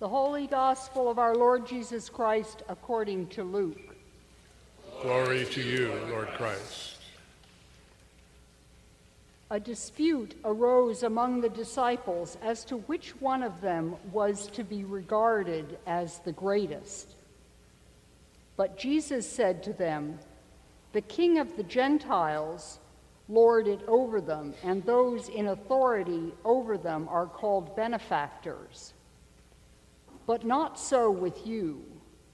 The Holy Gospel of our Lord Jesus Christ according to Luke. Glory to you, Lord Christ. A dispute arose among the disciples as to which one of them was to be regarded as the greatest. But Jesus said to them, "The King of the Gentiles lord it over them, and those in authority over them are called benefactors. But not so with you.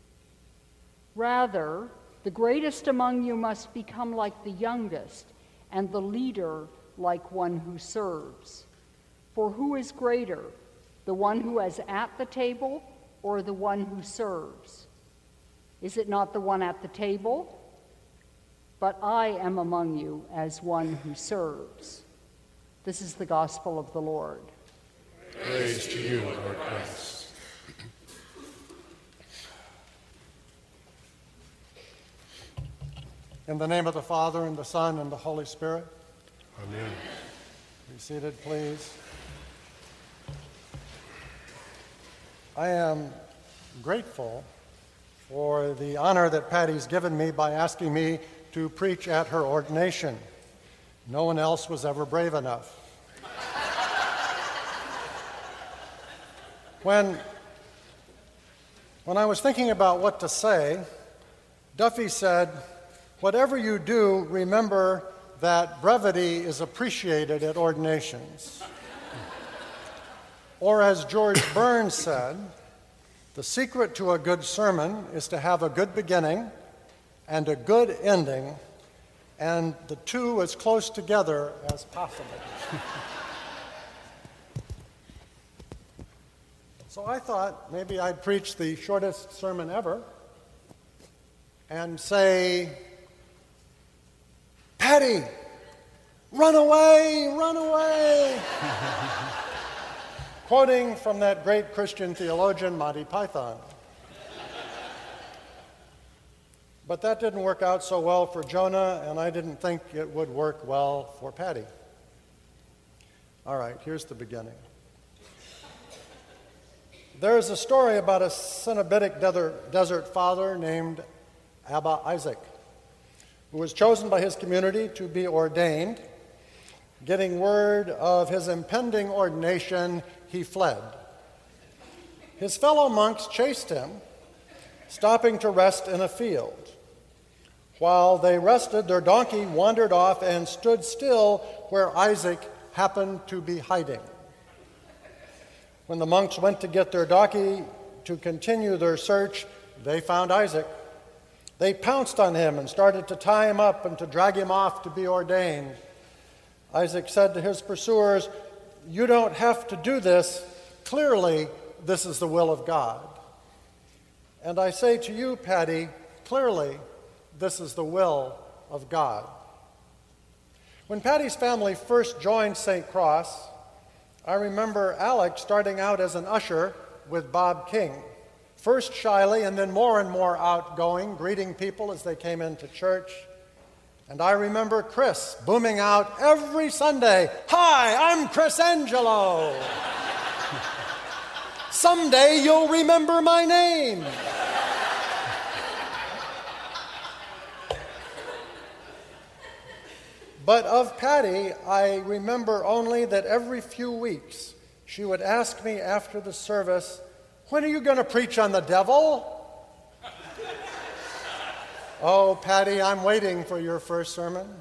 Rather, the greatest among you must become like the youngest, and the leader like one who serves. For who is greater, the one who is at the table or the one who serves? Is it not the one at the table? But I am among you as one who serves." This is the gospel of the Lord. Praise to you, Lord Christ. In the name of the Father, and the Son, and the Holy Spirit. Amen. Be seated, please. I am grateful for the honor that Patty's given me by asking me to preach at her ordination. No one else was ever brave enough. When I was thinking about what to say, Duffy said, "Whatever you do, remember that brevity is appreciated at ordinations." Or as George Burns said, "The secret to a good sermon is to have a good beginning and a good ending, and the two as close together as possible." So I thought maybe I'd preach the shortest sermon ever and say, "Patty, run away, run away." Quoting from that great Christian theologian, Monty Python. But that didn't work out so well for Jonah, and I didn't think it would work well for Patty. All right, here's the beginning. There is a story about a Cenobitic desert father named Abba Isaac, who was chosen by his community to be ordained. Getting word of his impending ordination, he fled. His fellow monks chased him, stopping to rest in a field. While they rested, their donkey wandered off and stood still where Isaac happened to be hiding. When the monks went to get their donkey to continue their search, they found Isaac. They pounced on him and started to tie him up and to drag him off to be ordained. Isaac said to his pursuers, "You don't have to do this. Clearly, this is the will of God." And I say to you, Patty, clearly, this is the will of God. When Patty's family first joined St. Cross, I remember Alex starting out as an usher with Bob King, first shyly and then more and more outgoing, greeting people as they came into church. And I remember Chris booming out every Sunday, "Hi, I'm Chris Angelo. Someday you'll remember my name." But of Patty, I remember only that every few weeks she would ask me after the service, "When are you going to preach on the devil?" "Oh, Patty, I'm waiting for your first sermon."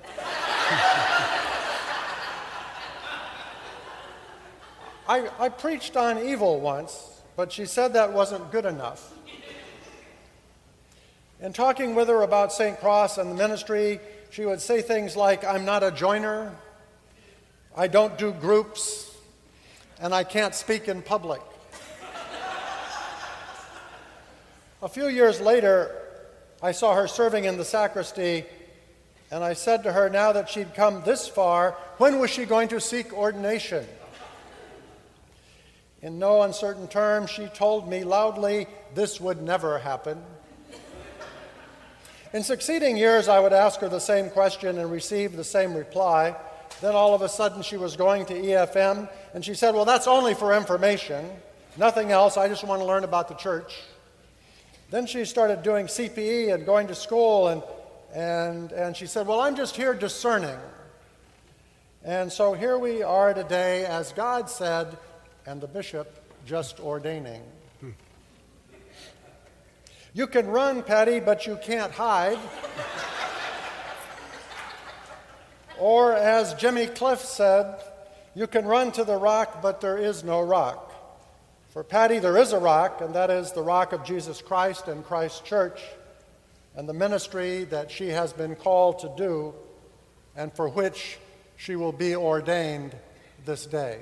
I preached on evil once, but she said that wasn't good enough. In talking with her about St. Cross and the ministry, she would say things like, "I'm not a joiner, I don't do groups, and I can't speak in public." A few years later, I saw her serving in the sacristy, and I said to her, now that she'd come this far, when was she going to seek ordination? In no uncertain terms, she told me loudly, this would never happen. In succeeding years, I would ask her the same question and receive the same reply. Then all of a sudden, she was going to EFM, and she said, well, that's only for information. Nothing else. I just want to learn about the church. Then she started doing CPE and going to school, and she said, well, I'm just here discerning. And so here we are today, as God said, and the bishop just ordaining. You can run, Patty, but you can't hide. Or as Jimmy Cliff said, you can run to the rock, but there is no rock. For Patty, there is a rock, and that is the rock of Jesus Christ and Christ's church, and the ministry that she has been called to do, and for which she will be ordained this day.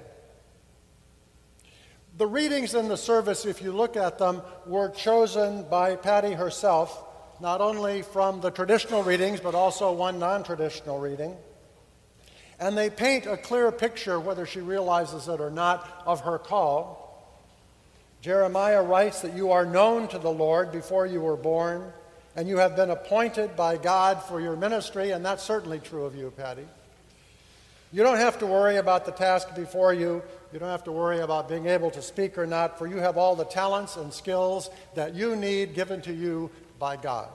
The readings in the service, if you look at them, were chosen by Patty herself, not only from the traditional readings, but also one non-traditional reading. And they paint a clear picture, whether she realizes it or not, of her call. Jeremiah writes that you are known to the Lord before you were born, and you have been appointed by God for your ministry, and that's certainly true of you, Patty. You don't have to worry about the task before you. You don't have to worry about being able to speak or not, for you have all the talents and skills that you need given to you by God.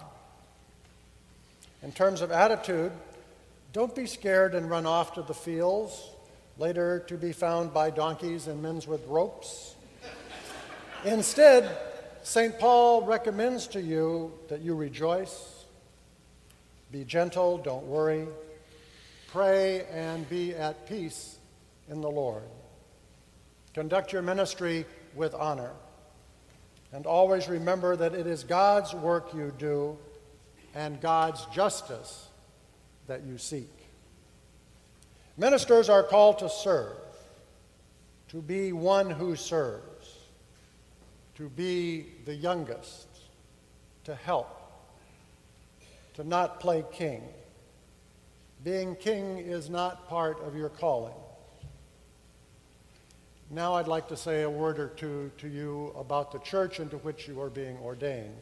In terms of attitude, don't be scared and run off to the fields, later to be found by donkeys and men with ropes. Instead, St. Paul recommends to you that you rejoice, be gentle, don't worry, pray, and be at peace in the Lord. Conduct your ministry with honor, and always remember that it is God's work you do and God's justice that you seek. Ministers are called to serve, to be one who serves, to be the youngest, to help, to not play king. Being king is not part of your calling. Now I'd like to say a word or two to you about the church into which you are being ordained.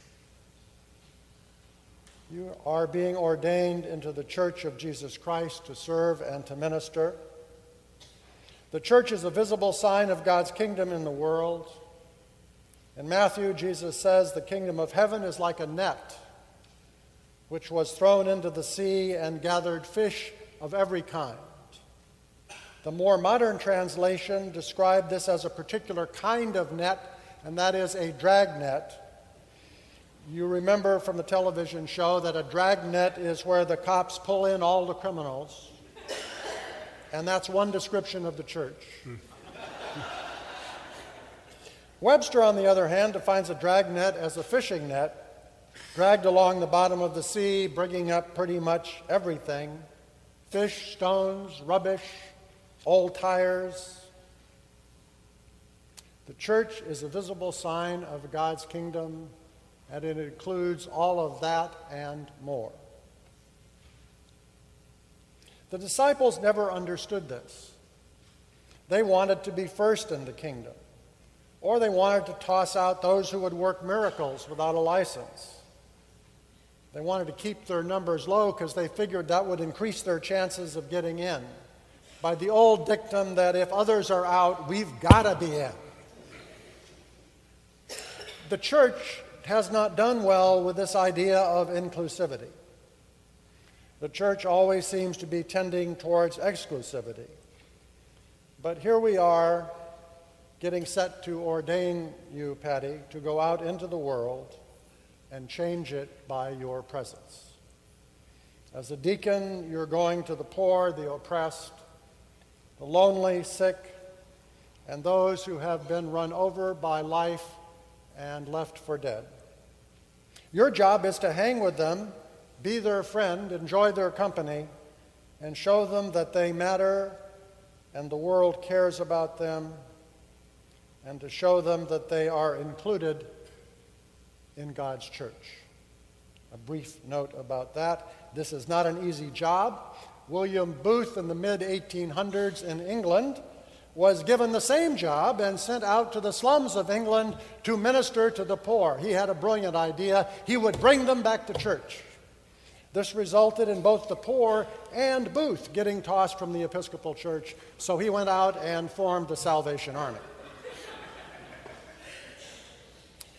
You are being ordained into the Church of Jesus Christ to serve and to minister. The church is a visible sign of God's kingdom in the world. In Matthew, Jesus says the kingdom of heaven is like a net which was thrown into the sea and gathered fish of every kind. The more modern translation described this as a particular kind of net, and that is a drag net. You remember from the television show that a drag net is where the cops pull in all the criminals, and that's one description of the church. Webster, on the other hand, defines a drag net as a fishing net, dragged along the bottom of the sea, bringing up pretty much everything: fish, stones, rubbish, old tires. The church is a visible sign of God's kingdom, and it includes all of that and more. The disciples never understood this. They wanted to be first in the kingdom, or they wanted to toss out those who would work miracles without a license. They wanted to keep their numbers low because they figured that would increase their chances of getting in, by the old dictum that if others are out, we've got to be in. The church has not done well with this idea of inclusivity. The church always seems to be tending towards exclusivity. But here we are, getting set to ordain you, Patty, to go out into the world and change it by your presence. As a deacon, you're going to the poor, the oppressed, the lonely, sick, and those who have been run over by life and left for dead. Your job is to hang with them, be their friend, enjoy their company, and show them that they matter and the world cares about them, and to show them that they are included in God's church. A brief note about that. This is not an easy job. William Booth in the mid-1800s in England was given the same job and sent out to the slums of England to minister to the poor. He had a brilliant idea. He would bring them back to church. This resulted in both the poor and Booth getting tossed from the Episcopal Church, so he went out and formed the Salvation Army.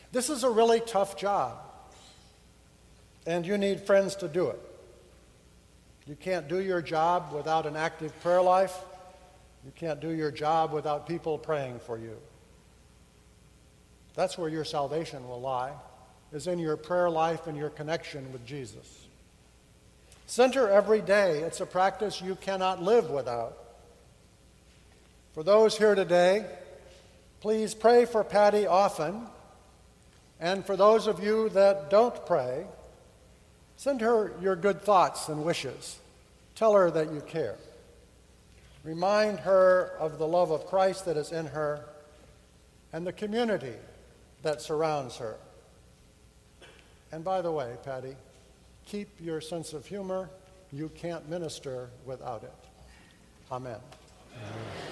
This is a really tough job, and you need friends to do it. You can't do your job without an active prayer life. You can't do your job without people praying for you. That's where your salvation will lie, is in your prayer life and your connection with Jesus. Center every day. It's a practice you cannot live without. For those here today, please pray for Patty often. And for those of you that don't pray, send her your good thoughts and wishes. Tell her that you care. Remind her of the love of Christ that is in her and the community that surrounds her. And by the way, Patty, keep your sense of humor. You can't minister without it. Amen. Amen.